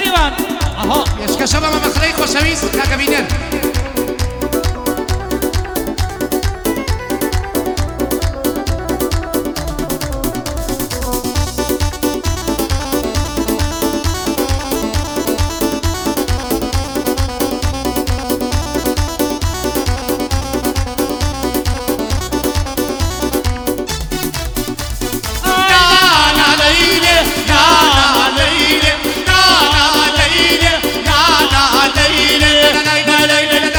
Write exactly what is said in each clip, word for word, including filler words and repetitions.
endavant. Aho, i és que som amb el Rei José Luis de Caminer. ليلى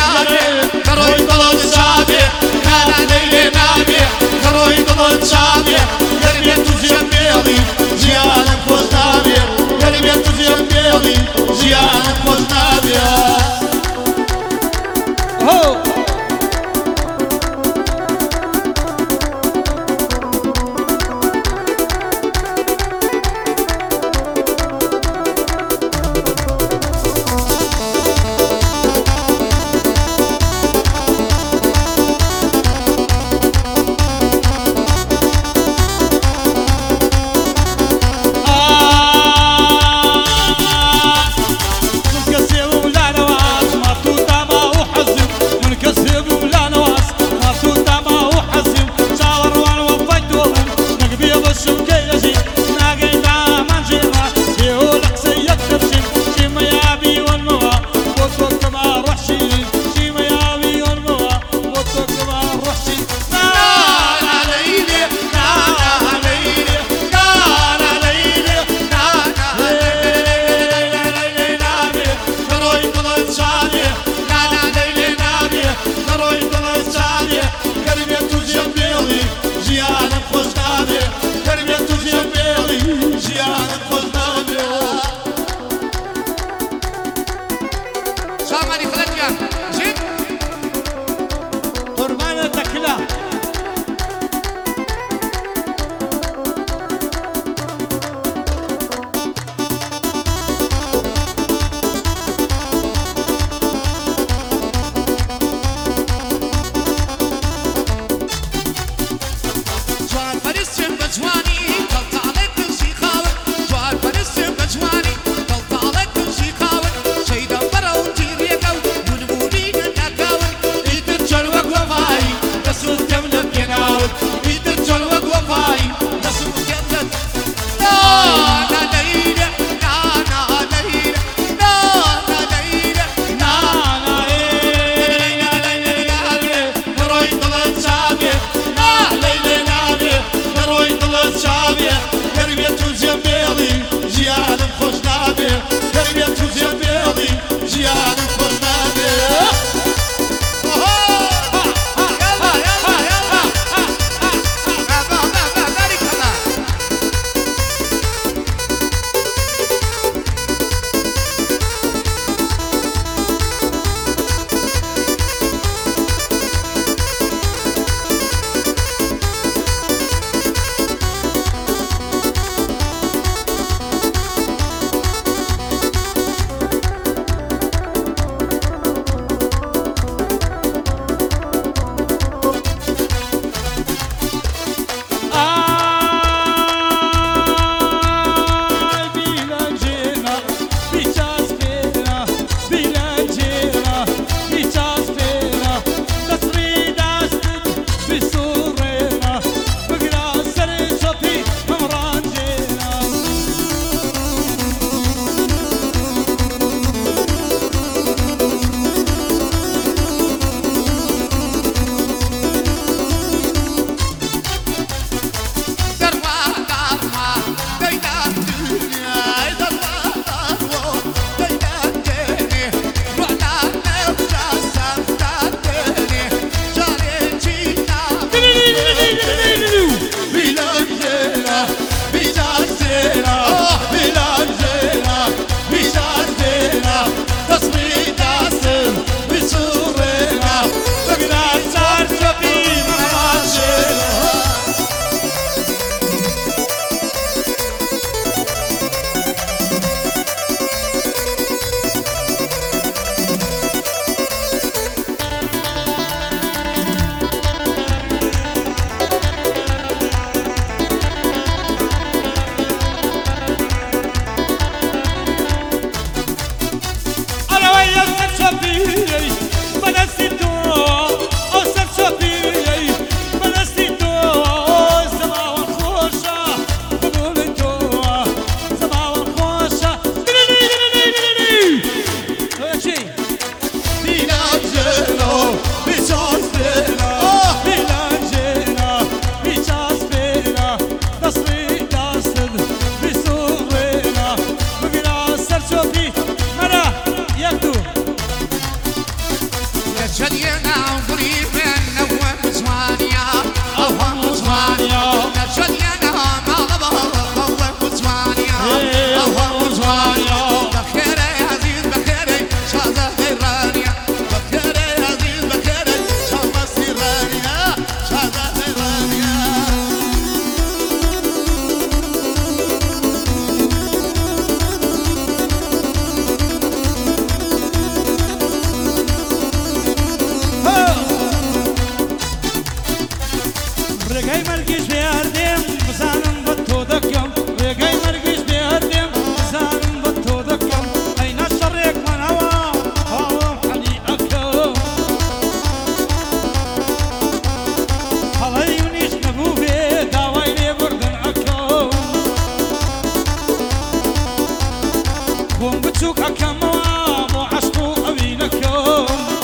بوم بچوك أكموا مو عشقو أبينكم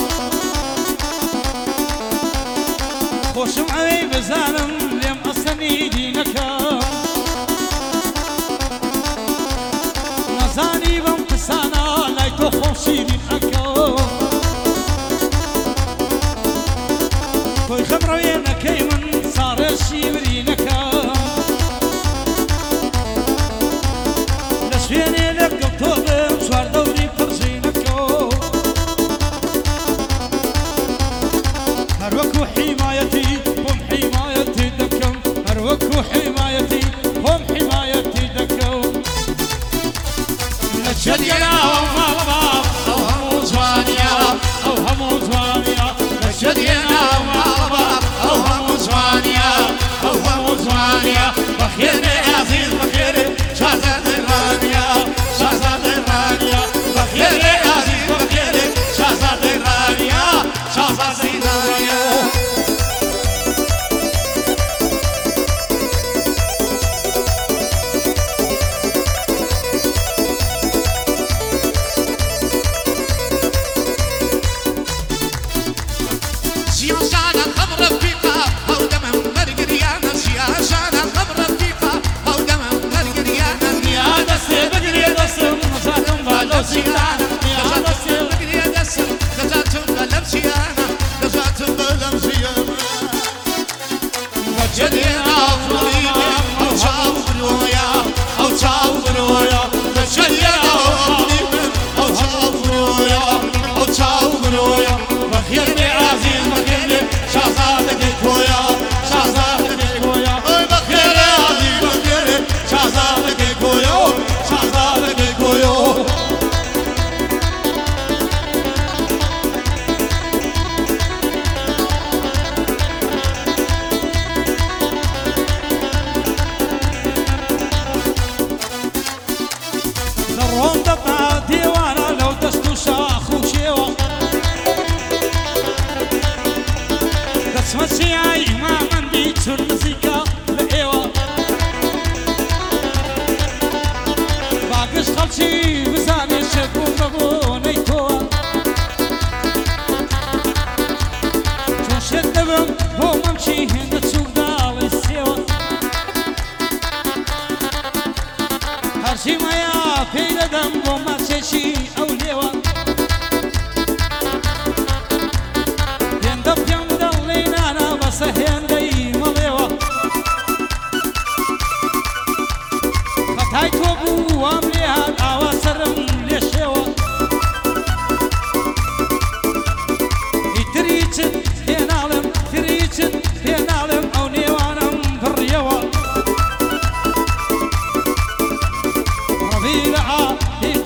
خوشم عوي بزانم لم أصني دينكم نزاني بم قسانا لايتو خوشي دينكم كوي خبروينا كي من صار الشيورينكم لشويني لك طوبم شوار دوري برجينكم هروكو حمايتي هم حمايتي دكم هروكو حمايتي هم حمايتي دكم لشدينا وما باب أو همو زوانيا أو همو زوانيا لشدينا وما باب أو همو زوانيا أو همو زوانيا بخير يا عزيز بخير شازد الرانيا شازد الرانيا بخير يا عزيز بخير شازد الرانيا شازد الرانيا سياسانا خبر رفيقة أو دمهم مرقريانا سياسانا خبر رفيقة أو دمهم مرقريانا يا دسي بقري دسم نزاتم بالوسيانا يا دسي بقري دسم نزاتم بالمسيانا نزاتم بالمسيانا وجدنا فريدة أو تشاو برويا أو تشاو برويا وجدنا فريدة أو تشاو برويا أو تشاو برويا بخير بعزيز بخير شازادك كويا شازادك كويا بخير يا عزيز بخير شازادك كويا شازادك كويا زرهم دبع ديوانا لو دستو شاخ وشيوا دسمة شيعي ما من بيتشو المزيكا لإيوا باقش خلشي بزاني شكو مبو نيتوا شو شدبم هو ممشي هند تشوف دالي السيوا هرشي ما يا في لدم وما تشي أو ليوا يندب يمدل لينا أنا بس هندي مليوا فتايت وبو وامليها أواسرم ليشيوا يتريتن ينالم تريتن ينالم أو نيوانم بريوا ربيلها